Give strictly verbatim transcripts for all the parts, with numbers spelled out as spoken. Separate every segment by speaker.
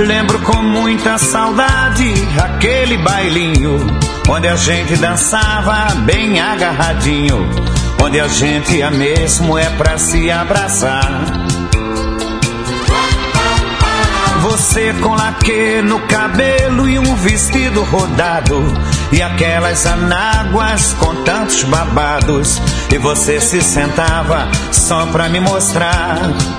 Speaker 1: Lembro com muita saudade aquele bailinho onde a gente dançava bem agarradinho, onde a gente ia mesmo é pra se abraçar. Você com laque no cabelo e um vestido rodado, e aquelas anáguas com tantos babados, e você se sentava só pra me mostrar.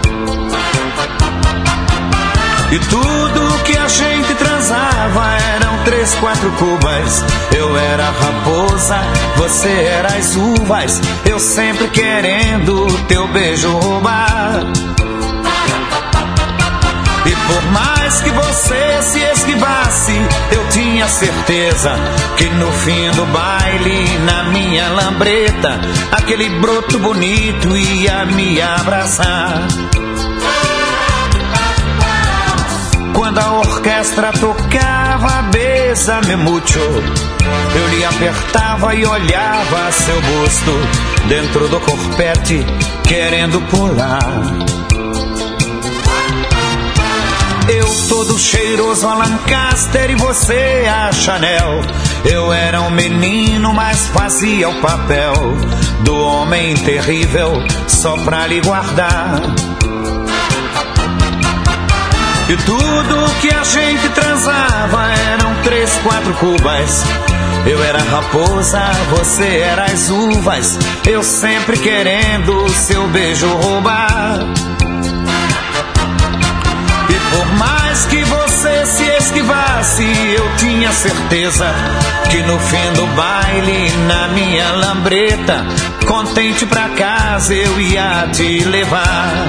Speaker 1: E tudo que a gente transava eram três, quatro cubas. Eu era a raposa, você era as uvas, eu sempre querendo teu beijo roubar. E por mais que você se esquivasse, eu tinha certeza que no fim do baile, na minha lambreta, aquele broto bonito ia me abraçar. Quando a orquestra tocava Bésame Mucho, eu lhe apertava e olhava seu busto dentro do corpete, querendo pular. Eu todo cheiroso a Lancaster e você a Chanel. Eu era um menino, mas fazia o papel do homem terrível só pra lhe guardar. E tudo que a gente transava eram três, quatro cubas. Eu era a raposa, você era as uvas, eu sempre querendo seu beijo roubar. E por mais que você se esquivasse, eu tinha certeza que no fim do baile, na minha lambreta, contente pra casa eu ia te levar.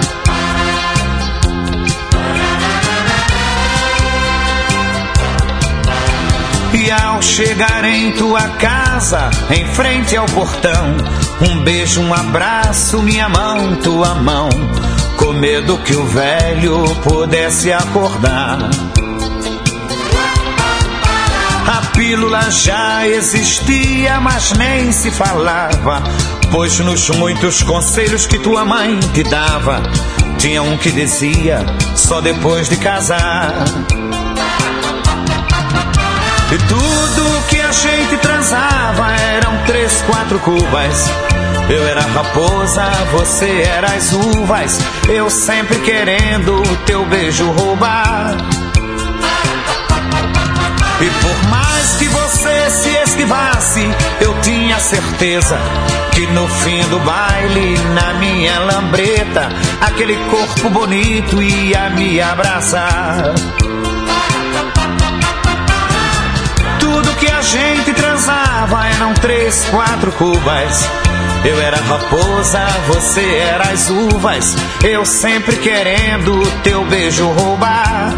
Speaker 1: E ao chegar em tua casa, em frente ao portão, um beijo, um abraço, minha mão, tua mão, com medo que o velho pudesse acordar. A pílula já existia, mas nem se falava, pois nos muitos conselhos que tua mãe te dava, tinha um que dizia só depois de casar. E tudo que a gente transava eram três, quatro cubas. Eu era a raposa, você era as uvas, eu sempre querendo teu beijo roubar. E por mais que você se esquivasse, eu tinha certeza que no fim do baile, na minha lambreta, aquele corpo bonito ia me abraçar. Tudo que a gente transava eram três, quatro cubas. Eu era a raposa, você era as uvas, eu sempre querendo teu beijo roubar.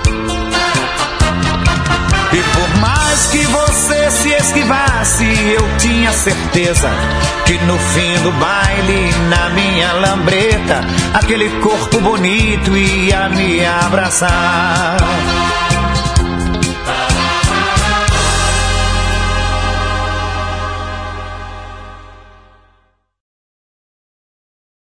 Speaker 1: E por mais que você se esquivasse, eu tinha certeza que no fim do baile, na minha lambreta, aquele corpo bonito ia me abraçar.